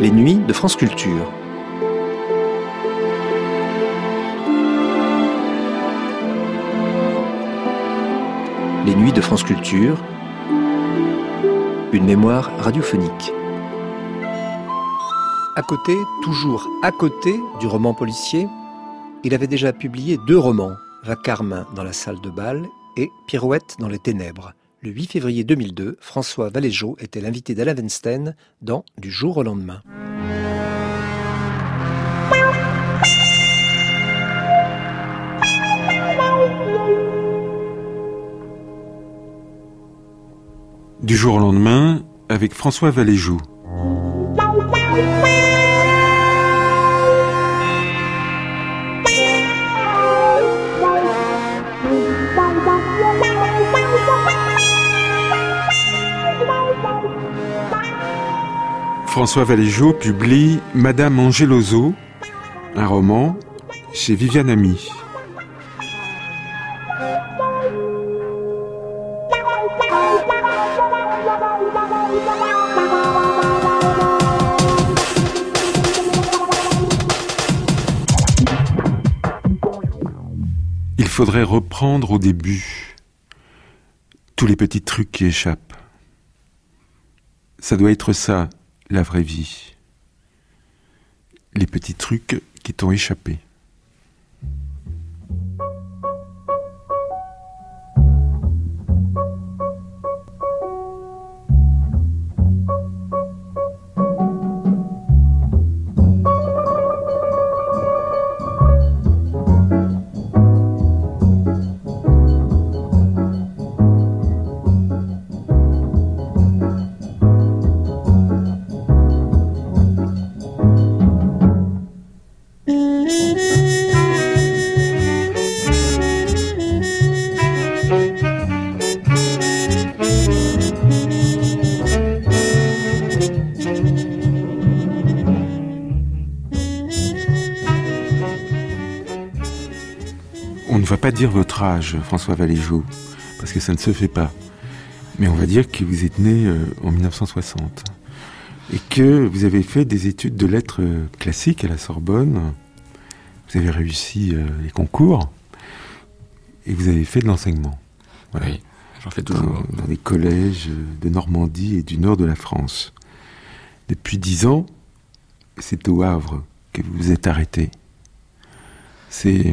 Les nuits de France Culture. Les nuits de France Culture, une mémoire radiophonique. À côté, toujours à côté du roman policier, il avait déjà publié 2 romans, Vacarme dans la salle de bal et Pirouette dans les ténèbres. Le 8 février 2002, François Valéjaux était l'invité d'Alain Weinstein dans Du jour au lendemain. Du jour au lendemain, avec François Valéjaux. François Valéjaux publie Madame Angeloso, un roman chez Viviane Ami. Il faudrait reprendre au début tous les petits trucs qui échappent. Ça doit être ça, la vraie vie. Les petits trucs qui t'ont échappé. On ne va pas dire votre âge, François Valéjaux, parce que ça ne se fait pas. Mais on va dire que vous êtes né en 1960 et que vous avez fait des études de lettres classiques à la Sorbonne. Vous avez réussi les concours et vous avez fait de l'enseignement. Voilà. Oui, j'en fais toujours. Dans des collèges de Normandie et du nord de la France. Depuis 10 ans, c'est au Havre que vous vous êtes arrêté. C'est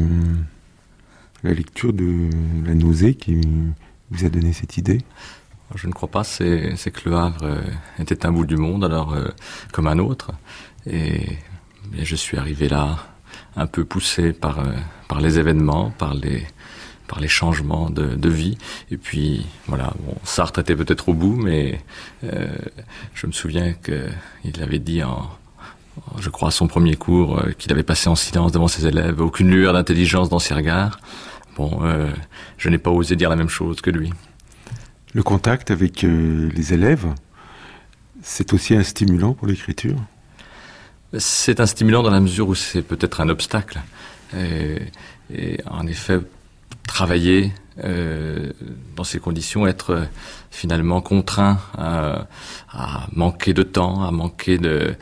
la lecture de La Nausée qui vous a donné cette idée? Je ne crois pas, c'est que le Havre était un bout du monde, alors comme un autre. Et je suis arrivé là un peu poussé par les événements, par les changements de vie. Et puis, voilà, bon, Sartre était peut-être au bout, mais je me souviens qu'il avait dit je crois à son premier cours, qu'il avait passé en silence devant ses élèves, aucune lueur d'intelligence dans ses regards. Bon, je n'ai pas osé dire la même chose que lui. Le contact avec les élèves, c'est aussi un stimulant pour l'écriture? C'est un stimulant dans la mesure où c'est peut-être un obstacle. Et en effet, travailler dans ces conditions, être finalement contraint à manquer de temps, à manquer de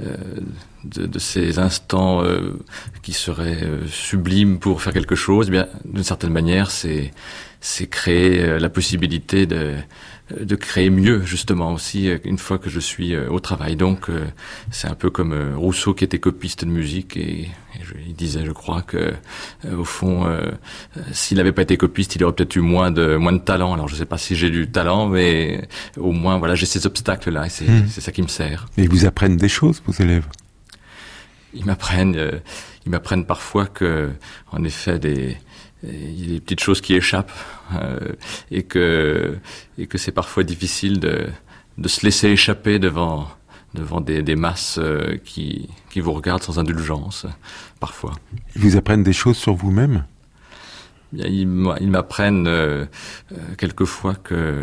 ces instants qui seraient sublimes pour faire quelque chose, eh bien, d'une certaine manière, c'est créer la possibilité de créer mieux, justement, aussi, une fois que je suis au travail. Donc, c'est un peu comme Rousseau qui était copiste de musique et il disait, je crois, que au fond, s'il n'avait pas été copiste, il aurait peut-être eu moins de talent. Alors, je ne sais pas si j'ai du talent, mais au moins, voilà, j'ai ces obstacles-là et c'est ça qui me sert. Et ils vous apprennent des choses, vos élèves? Ils m'apprennent parfois que, en effet, il y a des petites choses qui échappent et que c'est parfois difficile de se laisser échapper devant des masses qui vous regardent sans indulgence, parfois. Ils vous apprennent des choses sur vous-même? Ils m'apprennent quelquefois que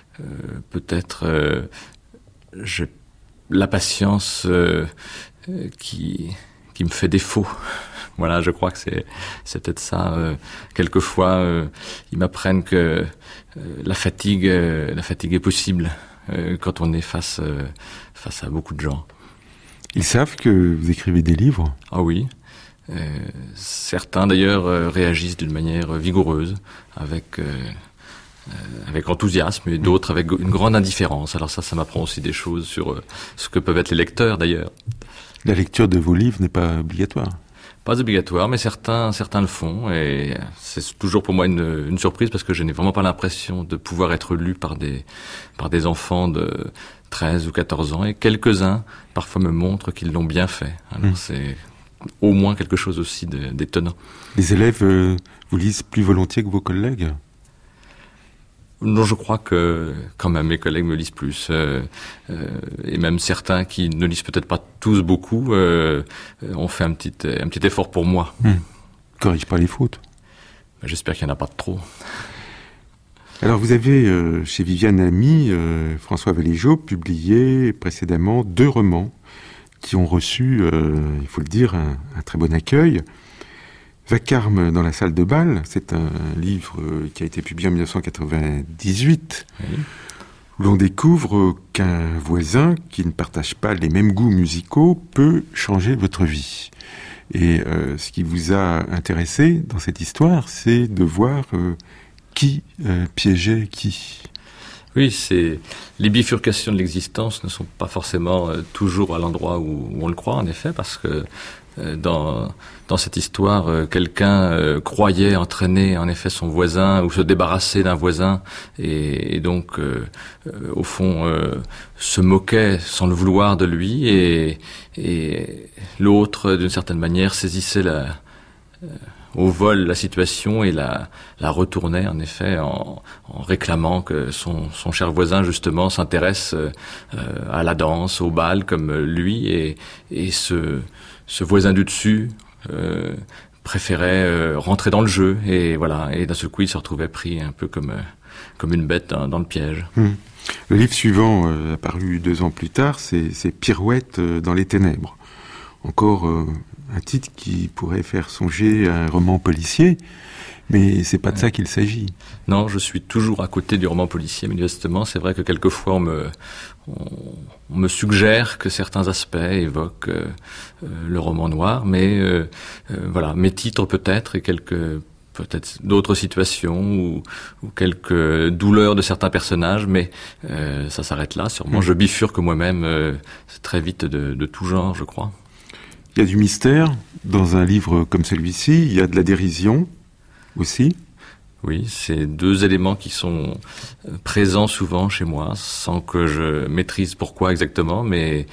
peut-être j'ai la patience qui me fait défaut. Voilà, je crois que c'est peut-être ça. Quelquefois, ils m'apprennent que la fatigue est possible quand on est face à beaucoup de gens. Ils savent que vous écrivez des livres? Ah oui. Certains d'ailleurs réagissent d'une manière vigoureuse, avec enthousiasme, et d'autres avec une grande indifférence. Alors ça m'apprend aussi des choses sur ce que peuvent être les lecteurs d'ailleurs. La lecture de vos livres n'est pas obligatoire? Pas obligatoire, mais certains le font, et c'est toujours pour moi une surprise, parce que je n'ai vraiment pas l'impression de pouvoir être lu par des enfants de 13 ou 14 ans, et quelques-uns parfois me montrent qu'ils l'ont bien fait. Alors c'est au moins quelque chose aussi d'étonnant. Les élèves vous lisent plus volontiers que vos collègues? Non, je crois que quand même mes collègues me lisent plus, et même certains qui ne lisent peut-être pas tous beaucoup ont fait un petit effort pour moi. Corrige pas les fautes. J'espère qu'il n'y en a pas de trop. Alors vous avez chez Viviane Ami, François Valéjaux, publié précédemment 2 romans qui ont reçu, il faut le dire, un très bon accueil. Vacarme dans la salle de bal, c'est un livre qui a été publié en 1998, oui, où l'on découvre qu'un voisin qui ne partage pas les mêmes goûts musicaux peut changer votre vie. Et ce qui vous a intéressé dans cette histoire, c'est de voir qui piégeait qui. Oui, les bifurcations de l'existence ne sont pas forcément toujours à l'endroit où on le croit, en effet, parce que dans cette histoire, quelqu'un croyait entraîner en effet son voisin ou se débarrasser d'un voisin, et donc au fond se moquait sans le vouloir de lui, et l'autre d'une certaine manière saisissait au vol la situation et la retournait en effet en réclamant que son cher voisin justement s'intéresse à la danse, au bal comme lui, et ce voisin du dessus préférait rentrer dans le jeu, et voilà, et d'un seul coup il se retrouvait pris un peu comme une bête dans le piège. Le livre suivant, apparu 2 ans plus tard, c'est Pirouette dans les ténèbres. Encore un titre qui pourrait faire songer à un roman policier, mais c'est pas de ça qu'il s'agit. Non, je suis toujours à côté du roman policier, manifestement. C'est vrai que quelquefois on me suggère que certains aspects évoquent le roman noir, mais voilà, mes titres peut-être, et peut-être d'autres situations ou quelques douleurs de certains personnages, mais ça s'arrête là. Sûrement, je bifurque moi-même très vite de tout genre, je crois. Il y a du mystère dans un livre comme celui-ci, il y a de la dérision aussi. Oui, c'est 2 éléments qui sont présents souvent chez moi, sans que je maîtrise pourquoi exactement, mais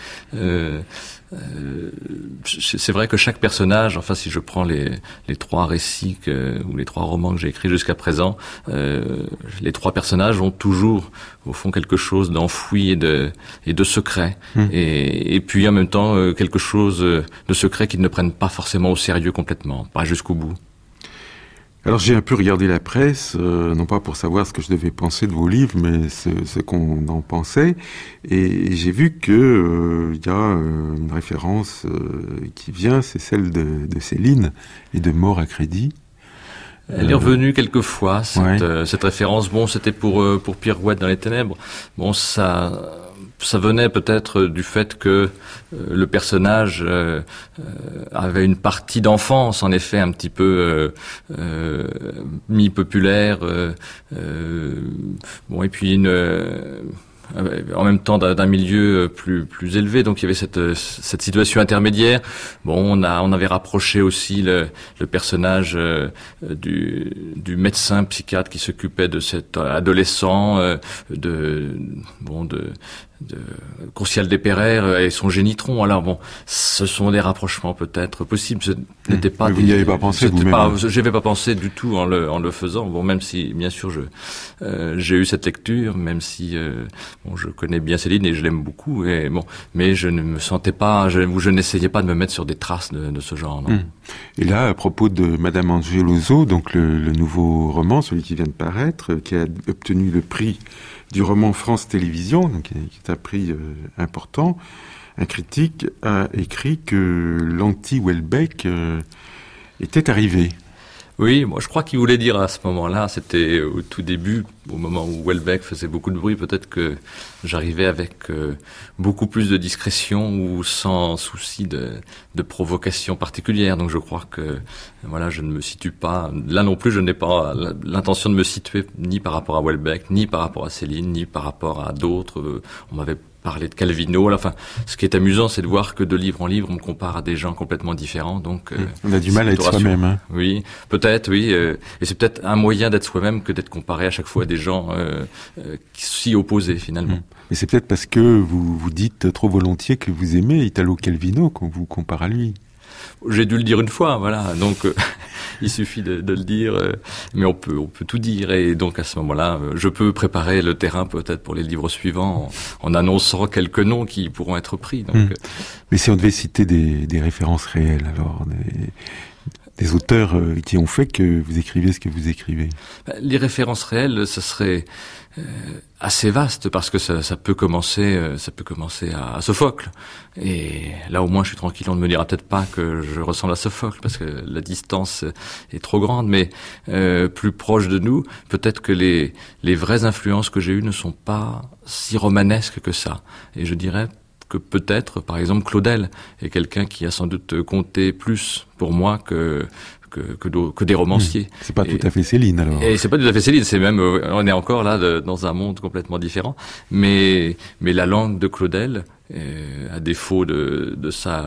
c'est vrai que chaque personnage, enfin si je prends les 3 récits ou les 3 romans que j'ai écrits jusqu'à présent, les 3 personnages ont toujours au fond quelque chose d'enfoui et de secret, et puis en même temps quelque chose de secret qu'ils ne prennent pas forcément au sérieux complètement, pas jusqu'au bout. Alors j'ai un peu regardé la presse, non pas pour savoir ce que je devais penser de vos livres, mais ce qu'on en pensait, et j'ai vu que y a une référence qui vient, c'est celle de Céline et de Mort à crédit. Elle est revenue quelquefois, cette référence. Bon, c'était pour Pirouette dans les ténèbres. Bon, ça venait peut-être du fait que le personnage avait une partie d'enfance, en effet, un petit peu mi-populaire, bon, et puis en même temps d'un milieu plus élevé, donc il y avait cette situation intermédiaire. Bon, on avait rapproché aussi le personnage du médecin psychiatre qui s'occupait de cet adolescent, de Courcial Despereire et son génitron. Alors bon, ce sont des rapprochements peut-être possibles. Ce n'était pas. Mais vous n'y avez pas pensé vous-même. Je n'avais pas pensé du tout en le faisant. Bon, même si bien sûr j'ai eu cette lecture, même si bon, je connais bien Céline et je l'aime beaucoup. Et bon, mais je ne me sentais pas, je n'essayais pas de me mettre sur des traces de ce genre. Non. Et là, à propos de Madame Angeloso, donc le nouveau roman, celui qui vient de paraître, qui a obtenu le prix du roman France Télévisions, donc qui est un prix important, un critique a écrit que l'anti-Houellebecq était arrivé. Oui, moi je crois qu'il voulait dire à ce moment-là, c'était au tout début, au moment où Houellebecq faisait beaucoup de bruit, peut-être que j'arrivais avec beaucoup plus de discrétion ou sans souci de provocation particulière. Donc je crois que voilà, je ne me situe pas, là non plus je n'ai pas l'intention de me situer ni par rapport à Houellebecq, ni par rapport à Céline, ni par rapport à d'autres. On m'avait parler de Calvino. Enfin, ce qui est amusant, c'est de voir que de livre en livre, on me compare à des gens complètement différents. Donc, on a du mal à être soi-même. Hein. Oui, peut-être, oui. Et c'est peut-être un moyen d'être soi-même que d'être comparé à chaque fois à des gens qui s'y opposaient finalement. Mais c'est peut-être parce que vous dites trop volontiers que vous aimez Italo Calvino qu'on vous compare à lui. J'ai dû le dire une fois, voilà. Donc, il suffit de le dire, mais on peut tout dire. Et donc, à ce moment-là, je peux préparer le terrain peut-être pour les livres suivants en annonçant quelques noms qui pourront être pris. Donc, Mais si on devait citer des références réelles, alors des auteurs qui ont fait que vous écrivez ce que vous écrivez. Les références réelles, ce serait assez vaste parce que ça peut commencer à Sophocle. Et là au moins je suis tranquille, on ne me dira peut-être pas que je ressemble à Sophocle parce que la distance est trop grande, mais plus proche de nous, peut-être que les vraies influences que j'ai eues ne sont pas si romanesques que ça. Et je dirais que peut-être, par exemple, Claudel est quelqu'un qui a sans doute compté plus pour moi que des romanciers. C'est pas tout à fait Céline, alors. Et c'est pas tout à fait Céline, c'est même, on est encore là dans un monde complètement différent. Mais la langue de Claudel, à défaut de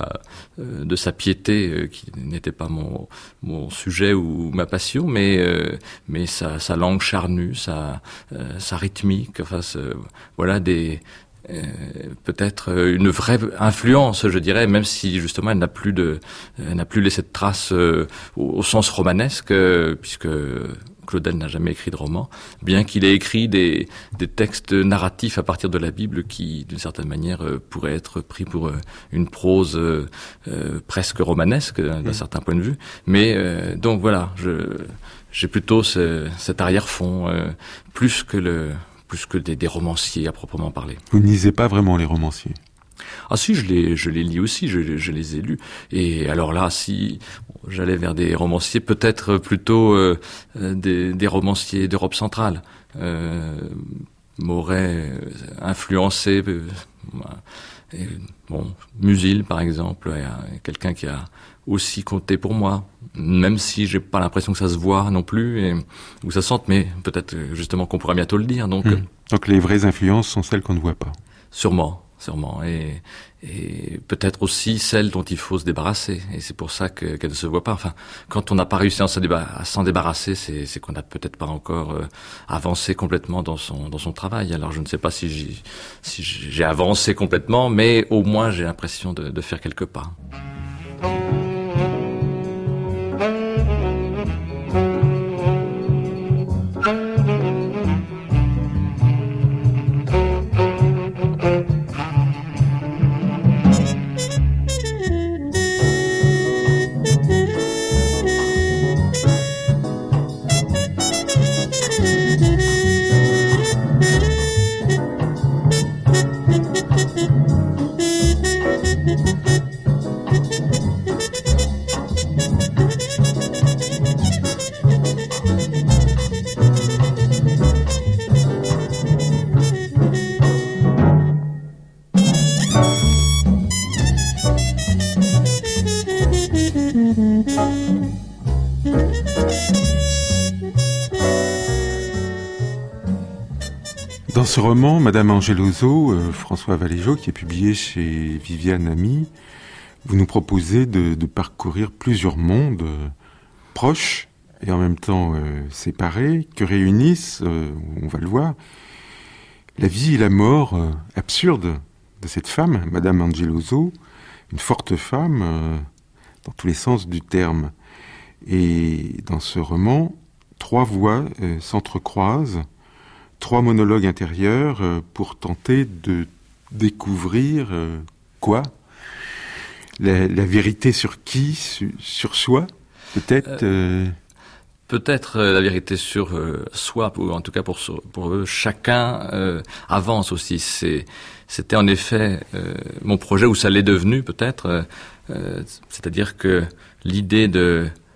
sa piété, qui n'était pas mon sujet ou ma passion, mais sa langue charnue, sa rythmique, enfin, voilà peut-être une vraie influence, je dirais, même si justement elle n'a plus laissé de traces au sens romanesque, puisque Claudel n'a jamais écrit de roman, bien qu'il ait écrit des textes narratifs à partir de la Bible qui, d'une certaine manière, pourraient être pris pour une prose presque romanesque d'un certain point de vue. Mais donc voilà, j'ai plutôt cet arrière-fond plus que des romanciers à proprement parler. Vous ne lisez pas vraiment les romanciers? Ah si, je les lis aussi, je les ai lus. Et alors là, si j'allais vers des romanciers, peut-être plutôt des romanciers d'Europe centrale, m'auraient influencé. Musil, par exemple, est quelqu'un qui a aussi compté pour moi, même si j'ai pas l'impression que ça se voit non plus, ou ça sente, mais peut-être justement qu'on pourra bientôt le dire. Donc les vraies influences sont celles qu'on ne voit pas. Sûrement. Et peut-être aussi celles dont il faut se débarrasser. Et c'est pour ça qu'elles ne se voient pas. Enfin, quand on n'a pas réussi à s'en débarrasser, c'est qu'on n'a peut-être pas encore avancé complètement dans son travail. Alors je ne sais pas si j'ai avancé complètement, mais au moins j'ai l'impression de faire quelques pas. Dans ce roman, Madame Angeloso, François Valéjaux, qui est publié chez Viviane Ami, vous nous proposez de parcourir plusieurs mondes proches et en même temps séparés, que réunissent, on va le voir, la vie et la mort absurde de cette femme, Madame Angeloso, une forte femme dans tous les sens du terme. Et dans ce roman, 3 voix s'entrecroisent, 3 monologues intérieurs pour tenter de découvrir quoi ? La vérité sur qui ? Sur soi ? Peut-être Peut-être la vérité sur soi, en tout cas pour eux. Chacun avance aussi. C'était en effet mon projet, ou ça l'est devenu peut-être. C'est-à-dire que l'idée de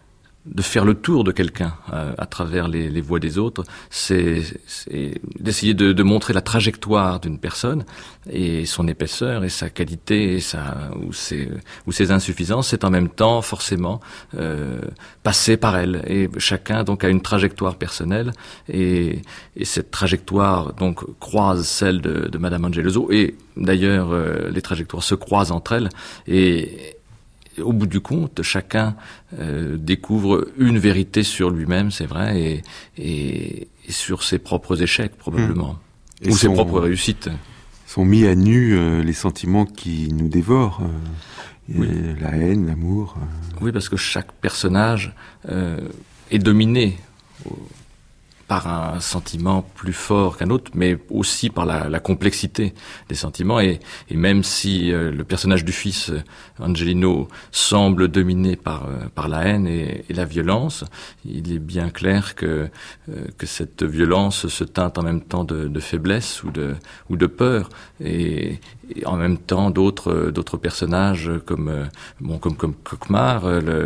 faire le tour de quelqu'un à travers les voix des autres, c'est d'essayer de montrer la trajectoire d'une personne et son épaisseur et sa qualité et ou ses insuffisances. C'est en même temps forcément passer par elle. Et chacun donc a une trajectoire personnelle et cette trajectoire donc croise celle de Madame Angeloso et d'ailleurs les trajectoires se croisent entre elles et au bout du compte, chacun découvre une vérité sur lui-même, c'est vrai, et sur ses propres échecs, probablement. Ou ses propres réussites. Sont mis à nu les sentiments qui nous dévorent, oui. La haine, l'amour. Oui, parce que chaque personnage est dominé par un sentiment plus fort qu'un autre, mais aussi par la complexité des sentiments. Et même si le personnage du fils, Angelino, semble dominé par la haine et la violence, il est bien clair que cette violence se teinte en même temps de faiblesse ou de peur. Et en même temps, d'autres personnages comme Kokmar,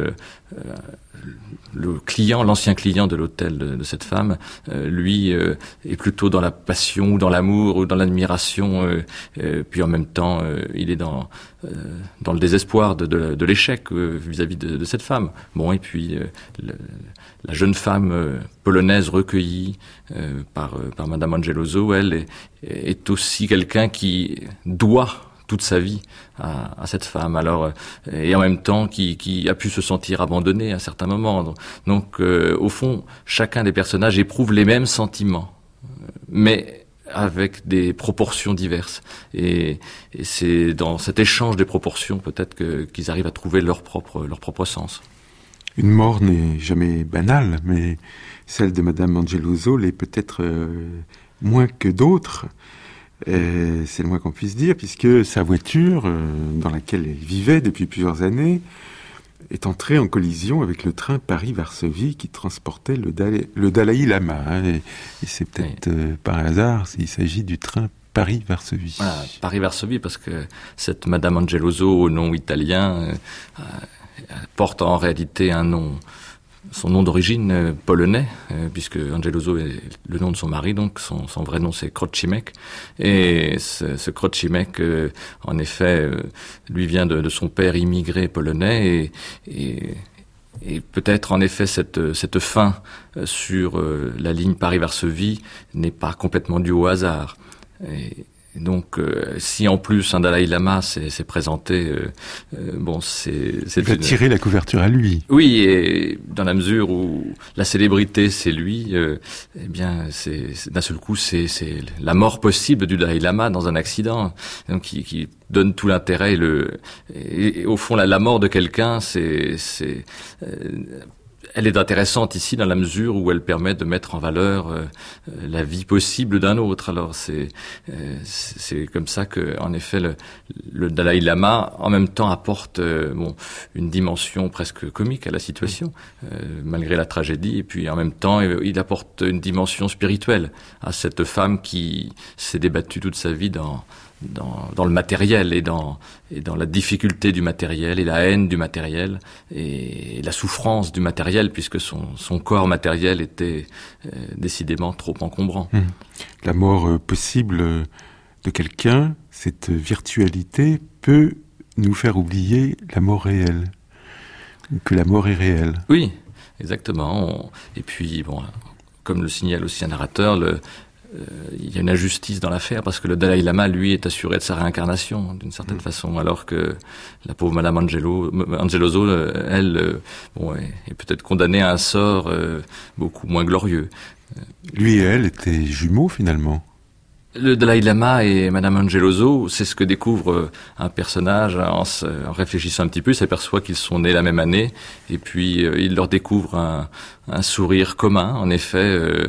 le client, l'ancien client de l'hôtel de cette femme, lui est plutôt dans la passion ou dans l'amour ou dans l'admiration, puis en même temps il est dans le désespoir de l'échec vis-à-vis de cette femme. Bon, et puis la jeune femme polonaise recueillie par Madame Angeloso, elle est aussi quelqu'un qui doit toute sa vie à cette femme, alors et en même temps qui a pu se sentir abandonné à certains moments. Donc au fond, chacun des personnages éprouve les mêmes sentiments, mais avec des proportions diverses. Et c'est dans cet échange des proportions peut-être qu'ils arrivent à trouver leur propre sens. Une mort n'est jamais banale, mais celle de Madame Angeloso l'est peut-être moins que d'autres. C'est le moins qu'on puisse dire, puisque sa voiture, dans laquelle elle vivait depuis plusieurs années, est entrée en collision avec le train Paris-Varsovie qui transportait le Dalai Lama. Et c'est peut-être par hasard s'il s'agit du train Paris-Varsovie. Voilà, Paris-Varsovie, parce que cette Madame Angeloso, au nom italien, porte en réalité son nom d'origine polonais, puisque Angeloso est le nom de son mari, donc son vrai nom c'est Krocimek. Et ce Krocimek, en effet, lui vient de son père immigré polonais, et peut-être en effet cette fin sur la ligne Paris-Varsovie n'est pas complètement due au hasard. Et donc, si en plus un Dalai Lama s'est présenté, il va tirer la couverture à lui. Oui, et dans la mesure où la célébrité c'est lui, eh bien, c'est d'un seul coup c'est la mort possible du Dalai Lama dans un accident, donc qui donne tout l'intérêt et au fond la mort de quelqu'un elle est intéressante ici dans la mesure où elle permet de mettre en valeur la vie possible d'un autre. Alors c'est comme ça que, en effet, le Dalai Lama en même temps apporte une dimension presque comique à la situation, malgré la tragédie, et puis en même temps il apporte une dimension spirituelle à cette femme qui s'est débattue toute sa vie dans le matériel et dans la difficulté du matériel et la haine du matériel et la souffrance du matériel, puisque son corps matériel était décidément trop encombrant. La mort possible de quelqu'un, cette virtualité peut nous faire oublier la mort réelle, que la mort est réelle. Oui, exactement. Et puis, comme le signale aussi un narrateur, il y a une injustice dans l'affaire parce que le Dalai Lama, lui, est assuré de sa réincarnation d'une certaine façon, alors que la pauvre Madame Angeloso, elle, est peut-être condamnée à un sort beaucoup moins glorieux. Lui et elle étaient jumeaux finalement. Le Dalai Lama et Madame Angeloso, c'est ce que découvre un personnage en réfléchissant un petit peu. Il s'aperçoit qu'ils sont nés la même année, et puis il leur découvre un sourire commun. En effet,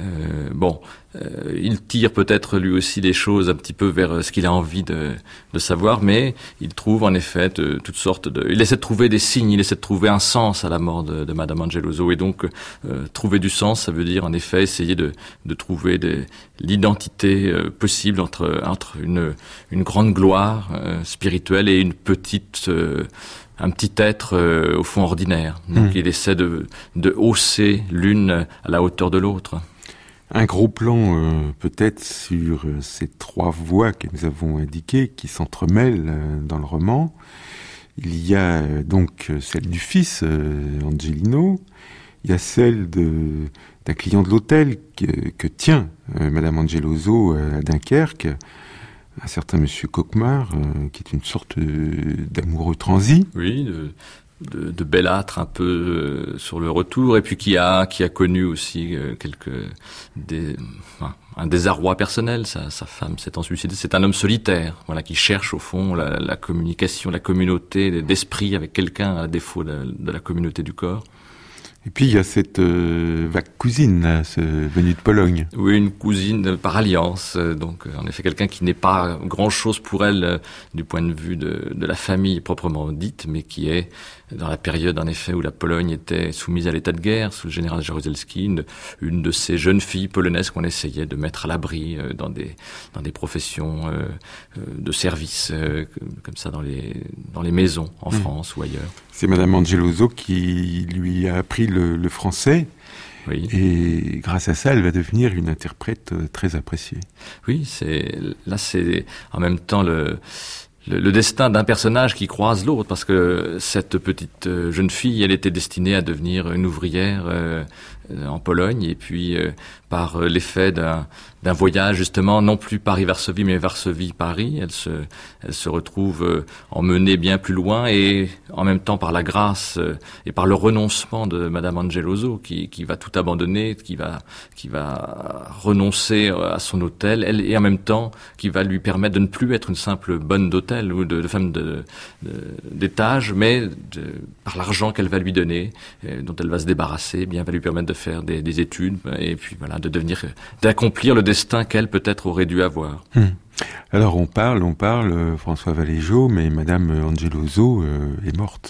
il tire peut-être lui aussi des choses un petit peu vers ce qu'il a envie de savoir, mais il trouve en effet toutes sortes il essaie de trouver des signes, il essaie de trouver un sens à la mort de Madame Angeloso, et donc trouver du sens, ça veut dire en effet essayer de trouver l'identité possible entre une grande gloire spirituelle et une petite un petit être au fond ordinaire. Donc il essaie de hausser l'une à la hauteur de l'autre. Un gros plan peut-être sur ces trois voies que nous avons indiquées qui s'entremêlent dans le roman. Il y a donc celle du fils, Angelino. Il y a celle d'un client de l'hôtel que tient Madame Angeloso à Dunkerque, un certain Monsieur Coquemar, qui est une sorte d'amoureux transi. Oui, de bellâtre un peu sur le retour, et puis qui a connu aussi un désarroi personnel. Sa femme s'étant suicidée. C'est un homme solitaire, voilà, qui cherche au fond la communication, la communauté d'esprit avec quelqu'un, à défaut de la communauté du corps. Et puis il y a cette vague cousine là, venue de Pologne. Oui, une cousine par alliance. Donc en effet quelqu'un qui n'est pas grand-chose pour elle du point de vue de la famille proprement dite, mais qui est dans la période en effet où la Pologne était soumise à l'état de guerre sous le général Jaruzelski, une de ces jeunes filles polonaises qu'on essayait de mettre à l'abri dans des professions de service comme ça dans les maisons en France ou ailleurs. C'est Madame Angeloso qui lui a appris le français. Oui. Et grâce à ça, elle va devenir une interprète très appréciée. Oui, c'est en même temps le destin d'un personnage qui croise l'autre, parce que cette petite jeune fille, elle était destinée à devenir une ouvrière en Pologne, et puis par l'effet d'un voyage justement, non plus Paris-Varsovie, mais Varsovie-Paris, elle se retrouve emmenée bien plus loin, et en même temps par la grâce et par le renoncement de Madame Angeloso, qui va tout abandonner, qui va renoncer à son hôtel, et en même temps qui va lui permettre de ne plus être une simple bonne d'hôtel ou de femme d'étage, mais par l'argent qu'elle va lui donner, dont elle va se débarrasser, eh bien va lui permettre de faire des études, et puis voilà, d'accomplir le destin qu'elle peut-être aurait dû avoir. Alors on parle, François Valéjaux, mais Madame Angeloso est morte.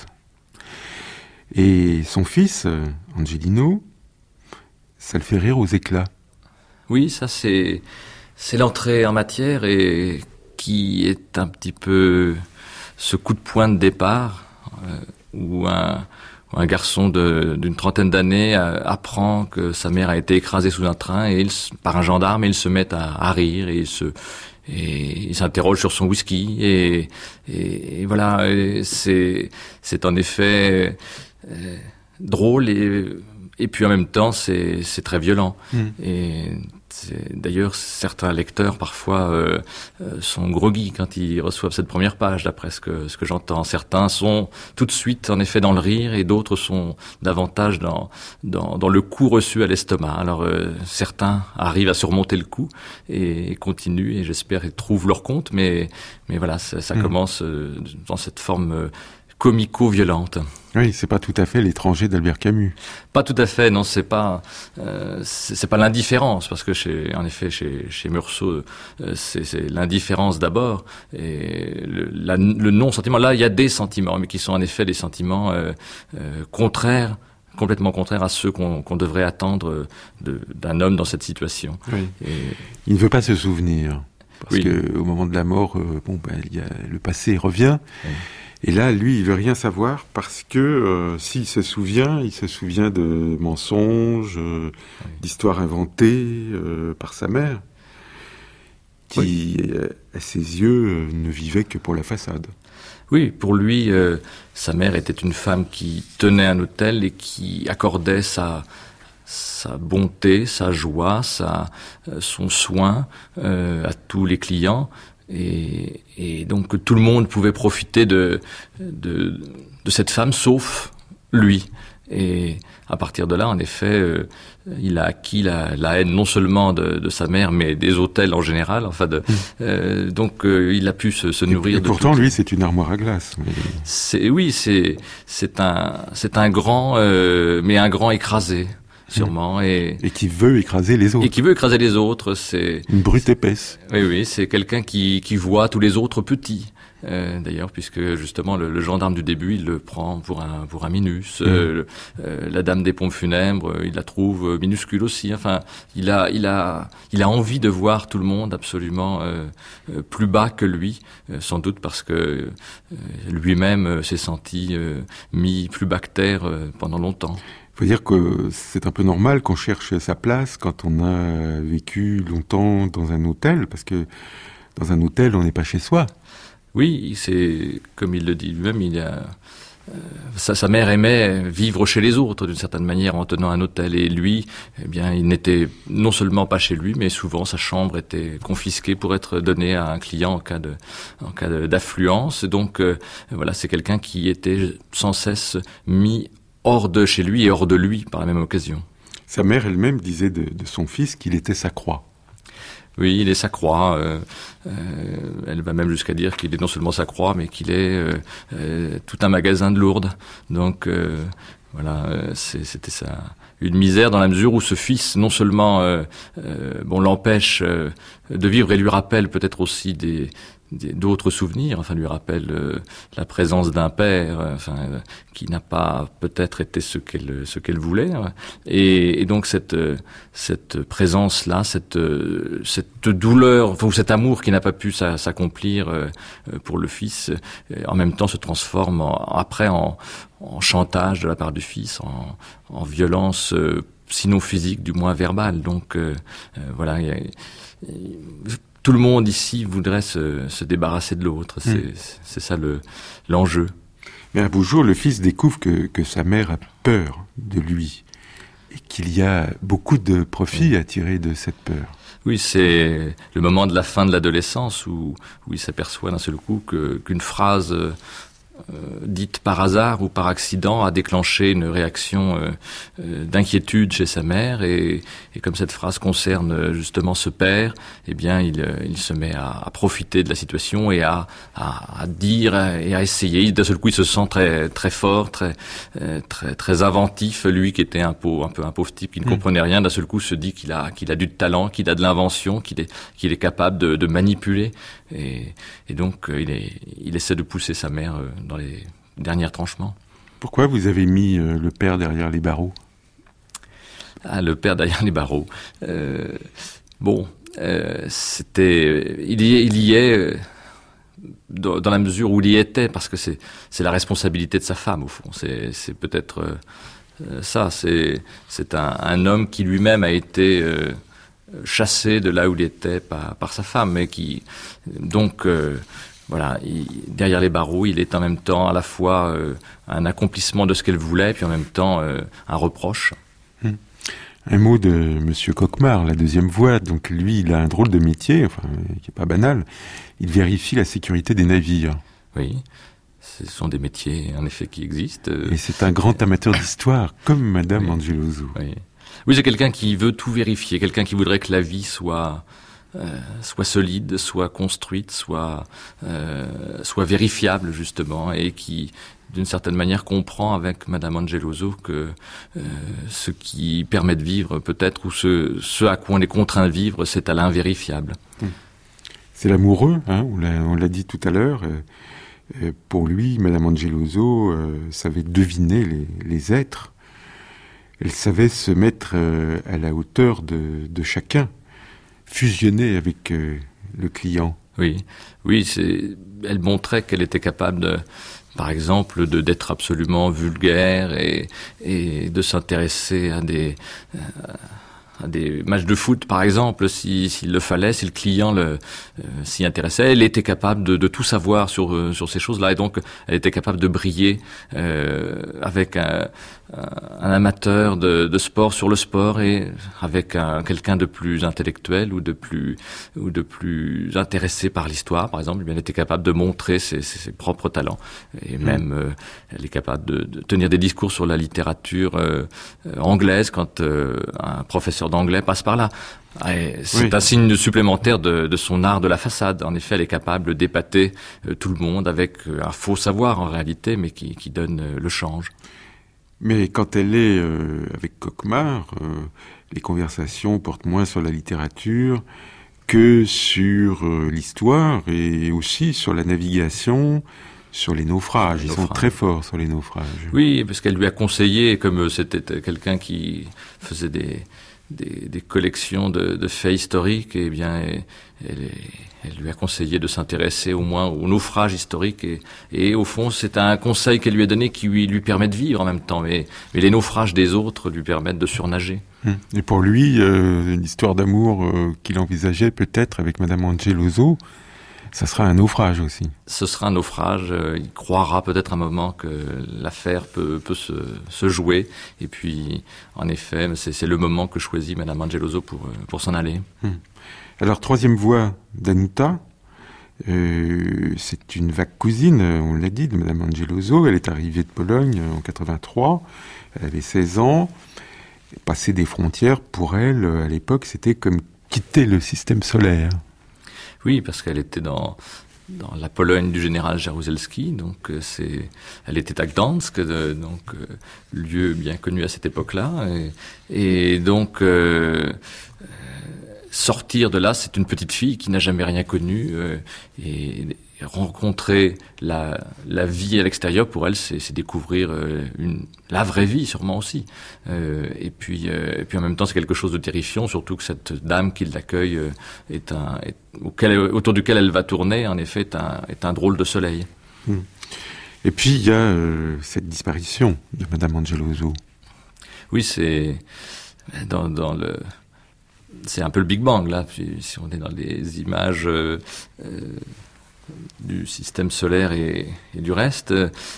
Et son fils, Angelino, ça le fait rire aux éclats. Oui, ça c'est l'entrée en matière, et qui est un petit peu ce coup de poing de départ où un garçon d'une trentaine d'années apprend que sa mère a été écrasée sous un train par un gendarme, et il se met à rire, et il s'interroge sur son whisky, et voilà, c'est en effet drôle, et puis en même temps c'est très violent. Et d'ailleurs certains lecteurs parfois sont groggy quand ils reçoivent cette première page, d'après ce que j'entends. Certains sont tout de suite en effet dans le rire, et d'autres sont davantage dans le coup reçu à l'estomac. Alors certains arrivent à surmonter le coup et continuent, et j'espère ils trouvent leur compte, mais voilà, ça commence dans cette forme comico-violente. Oui, c'est pas tout à fait l'étranger d'Albert Camus. Pas tout à fait, non, c'est pas l'indifférence, parce que chez Meursault, c'est l'indifférence d'abord, et le non-sentiment. Là, il y a des sentiments, mais qui sont en effet des sentiments complètement contraires à ceux qu'on devrait attendre d'un homme dans cette situation. Oui. Il ne veut pas se souvenir, parce que au moment de la mort, il y a le passé revient. Oui. Et là, lui, il veut rien savoir, parce que s'il se souvient, de mensonges, d'histoires inventées par sa mère, qui, à ses yeux, ne vivait que pour la façade. Oui, pour lui, sa mère était une femme qui tenait un hôtel et qui accordait sa bonté, sa joie, son soin à tous les clients. Et donc tout le monde pouvait profiter de cette femme, sauf lui. Et à partir de là, en effet, il a acquis la haine non seulement de sa mère, mais des hôtels en général. Enfin, donc il a pu se nourrir. Et pourtant, lui, c'est une armoire à glace. C'est un grand, mais un grand écrasé. Sûrement, et qui veut écraser les autres. C'est une brute épaisse. Oui, c'est quelqu'un qui voit tous les autres petits. d'ailleurs, puisque justement le gendarme du début, il le prend pour un minus. La dame des pompes funèbres, il la trouve minuscule aussi. Enfin, il a envie de voir tout le monde absolument plus bas que lui, sans doute parce que lui-même s'est senti mis plus bas que terre pendant longtemps. Il faut dire que c'est un peu normal qu'on cherche sa place quand on a vécu longtemps dans un hôtel, parce que dans un hôtel, on n'est pas chez soi. Oui, c'est comme il le dit lui-même, sa mère aimait vivre chez les autres d'une certaine manière en tenant un hôtel, et lui, eh bien, il n'était non seulement pas chez lui, mais souvent sa chambre était confisquée pour être donnée à un client en cas d'affluence. Donc voilà, c'est quelqu'un qui était sans cesse mis hors de chez lui et hors de lui par la même occasion. Sa mère elle-même disait de son fils qu'il était sa croix. Oui, il est sa croix. Elle va même jusqu'à dire qu'il est non seulement sa croix, mais qu'il est tout un magasin de Lourdes. Donc voilà, c'était ça. Une misère dans la mesure où ce fils, non seulement l'empêche de vivre et lui rappelle peut-être aussi d'autres souvenirs, enfin lui rappelle la présence d'un père, qui n'a pas peut-être été ce qu'elle voulait, et donc cette présence là, cette douleur, ou cet amour qui n'a pas pu s'accomplir pour le fils, en même temps se transforme après en chantage de la part du fils, en violence sinon physique, du moins verbale. Donc voilà. Tout le monde ici voudrait se débarrasser de l'autre. C'est ça l'enjeu. Mais un beau jour, le fils découvre que sa mère a peur de lui et qu'il y a beaucoup de profit à tirer de cette peur. Oui, c'est le moment de la fin de l'adolescence où il s'aperçoit d'un seul coup qu'une phrase dite par hasard ou par accident a déclenché une réaction d'inquiétude chez sa mère, et comme cette phrase concerne justement ce père, eh bien il se met à profiter de la situation et à dire et à essayer. D'un seul coup, il se sent très très fort, très inventif. Lui qui était un peu un pauvre type qui ne comprenait rien, d'un seul coup se dit qu'il a du talent, qu'il a de l'invention, qu'il est capable de manipuler, et donc il essaie de pousser sa mère dans les derniers retranchements. Pourquoi vous avez mis le père derrière les barreaux ? Ah, le père derrière les barreaux. C'était, il y est dans la mesure où il y était, parce que c'est la responsabilité de sa femme au fond. C'est peut-être ça. C'est un homme qui lui-même a été chassé de là où il était par sa femme, mais qui donc voilà, derrière les barreaux, il est en même temps à la fois un accomplissement de ce qu'elle voulait, puis en même temps un reproche. Un mot de Monsieur Coquemard, la deuxième voix. Donc lui, il a un drôle de métier, qui est pas banal. Il vérifie la sécurité des navires. Oui, ce sont des métiers en effet qui existent. Et c'est un grand amateur d'histoire, comme Madame Angelozzo. Oui, c'est quelqu'un qui veut tout vérifier, quelqu'un qui voudrait que la vie soit solide, soit construite, soit vérifiable justement, et qui, d'une certaine manière, comprend avec Madame Angelozzo que ce qui permet de vivre peut-être, ou ce à quoi on est contraint de vivre, c'est à l'invérifiable. C'est l'amoureux, on l'a dit tout à l'heure. Pour lui, Madame Angelozzo savait deviner les êtres. Elle savait se mettre à la hauteur de chacun, fusionner avec le client. Oui, elle montrait qu'elle était capable par exemple, d'être absolument vulgaire et de s'intéresser à des matchs de foot, par exemple, s'il le fallait, si le client s'y intéressait. Elle était capable de tout savoir sur ces choses-là, et donc elle était capable de briller avec un amateur de sport sur le sport, et avec quelqu'un de plus intellectuel ou de plus intéressé par l'histoire, par exemple. Elle était capable de montrer ses propres talents, et même elle est capable de tenir des discours sur la littérature anglaise quand un professeur d'anglais passe par là. C'est un signe supplémentaire de son art de la façade. En effet, elle est capable d'épater tout le monde avec un faux savoir en réalité, mais qui donne le change. Mais quand elle est avec Coquemard, les conversations portent moins sur la littérature que sur l'histoire et aussi sur la navigation, sur les naufrages. Ils sont très forts sur les naufrages. Oui, parce qu'elle lui a conseillé, comme c'était quelqu'un qui faisait des collections de faits historiques, et bien elle lui a conseillé de s'intéresser au moins aux naufrages historiques, et au fond c'est un conseil qu'elle lui a donné qui lui permet de vivre en même temps, mais les naufrages des autres lui permettent de surnager. Et pour lui, une histoire d'amour qu'il envisageait peut-être avec Madame Angeloso, ça sera un naufrage aussi. Ce sera un naufrage. Il croira peut-être un moment que l'affaire peut se jouer. Et puis, en effet, c'est le moment que choisit Madame Angeloso pour s'en aller. Alors, troisième voix d'Annutta. C'est une vague cousine, on l'a dit, de Madame Angeloso. Elle est arrivée de Pologne en 83. Elle avait 16 ans. Passer des frontières, pour elle, à l'époque, c'était comme quitter le système solaire. Oui, parce qu'elle était dans la Pologne du général Jaruzelski, donc elle était à Gdansk, lieu bien connu à cette époque-là, et donc sortir de là, c'est une petite fille qui n'a jamais rien connu, et rencontrer la vie à l'extérieur, pour elle, c'est découvrir la vraie vie, sûrement aussi. Et puis en même temps, c'est quelque chose de terrifiant, surtout que cette dame qui l'accueille autour duquel elle va tourner, en effet, est un drôle de soleil. Et puis, il y a cette disparition de Madame Angeloso. Oui, c'est c'est un peu le Big Bang, là, puis, si on est dans les images du système solaire et du reste.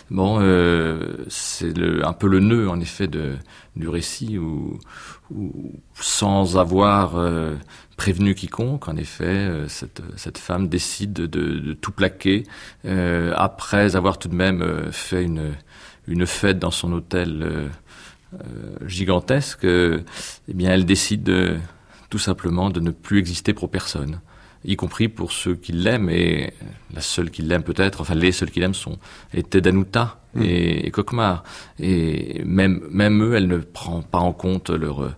C'est un peu le nœud, en effet, du récit, où sans avoir prévenu quiconque, en effet, cette femme décide de tout plaquer, après avoir tout de même fait une fête dans son hôtel gigantesque. Eh bien, elle décide tout simplement de ne plus exister pour personne, y compris pour ceux qui l'aiment, et la seule qui l'aime peut-être, enfin les seuls qui l'aiment étaient Danuta et Kokmar, et même eux, elle ne prend pas en compte leur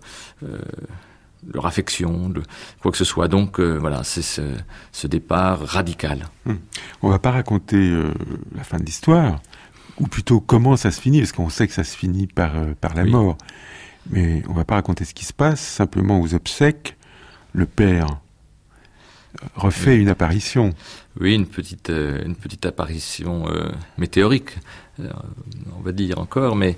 affection, quoi que ce soit. Donc voilà, c'est ce départ radical. On va pas raconter la fin de l'histoire, ou plutôt comment ça se finit, parce qu'on sait que ça se finit par la mort. Mais on va pas raconter ce qui se passe, simplement aux obsèques, le père refait une apparition. Oui, une petite apparition météorique, on va dire encore, mais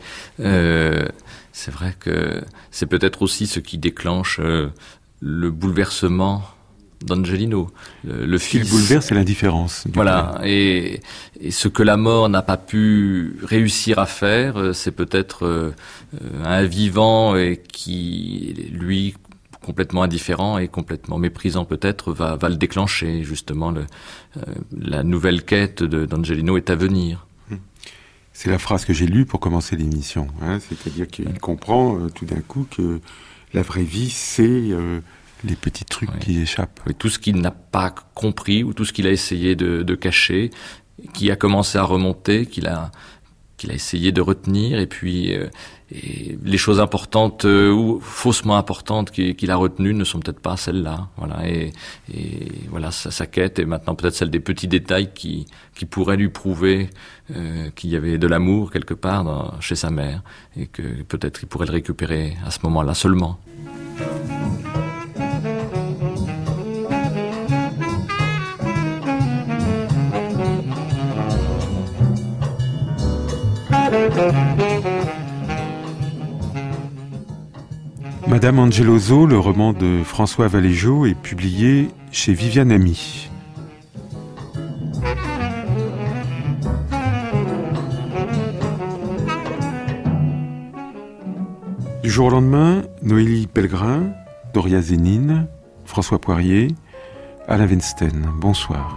c'est vrai que c'est peut-être aussi ce qui déclenche le bouleversement d'Angelino. Le fils, ce qui bouleverse, c'est l'indifférence. Voilà, et ce que la mort n'a pas pu réussir à faire, c'est peut-être un vivant et qui, lui, complètement indifférent et complètement méprisant peut-être, va le déclencher. Justement, la nouvelle quête d'Angelino est à venir. C'est la phrase que j'ai lue pour commencer l'émission. C'est-à-dire qu'il comprend tout d'un coup que la vraie vie, c'est les petits trucs qui échappent. Oui, tout ce qu'il n'a pas compris, ou tout ce qu'il a essayé de cacher, qui a commencé à remonter, qu'il a essayé de retenir, et puis et les choses importantes ou faussement importantes qu'il a retenues ne sont peut-être pas celles-là. Voilà, et voilà, sa quête est maintenant peut-être celle des petits détails qui pourraient lui prouver qu'il y avait de l'amour quelque part chez sa mère, et que peut-être il pourrait le récupérer à ce moment-là seulement. Madame Angeloso, le roman de François Valéjaux, est publié chez Viviane Ami. Du jour au lendemain, Noélie Pellegrin, Doria Zénine, François Poirier, Alain Weinstein. Bonsoir.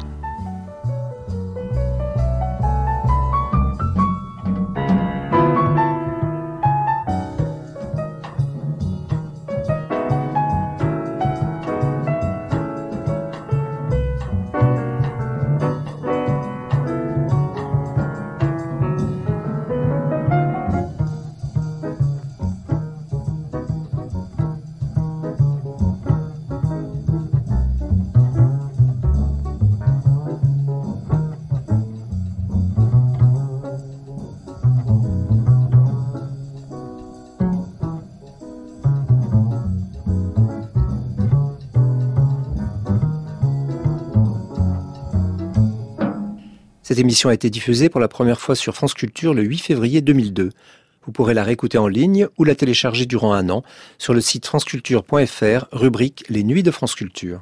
Cette émission a été diffusée pour la première fois sur France Culture le 8 février 2002. Vous pourrez la réécouter en ligne ou la télécharger durant un an sur le site franceculture.fr, rubrique Les Nuits de France Culture.